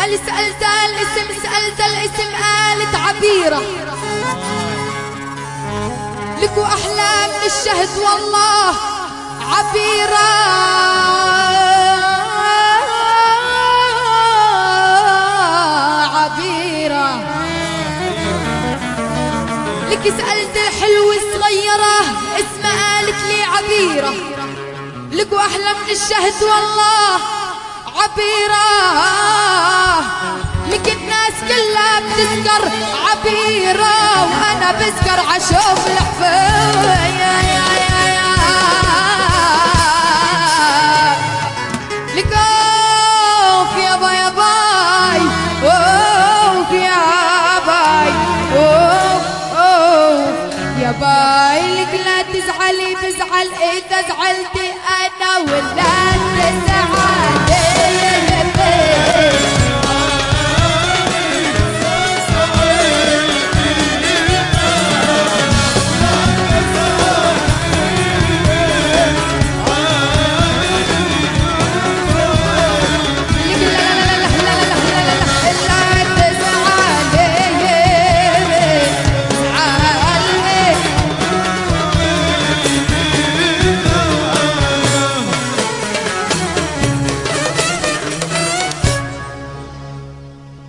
اللي سألت الاسم سألت الاسم قالت عبيرة لكو أحلى من الشهد والله عبيرة عبيرة لكي سألت الحلوة الصغيرة اسمها قالت لي عبيرة لكو أحلى من الشهد والله عبيرة لك الناس كلها بتذكر عبيرة وأنا بذكر عشوف الحفاية لك أوف يا باي يا باي أوف يا باي أوف أوف يا باي لك لا تزعلي بزعل إذا زعلتي أنا ولا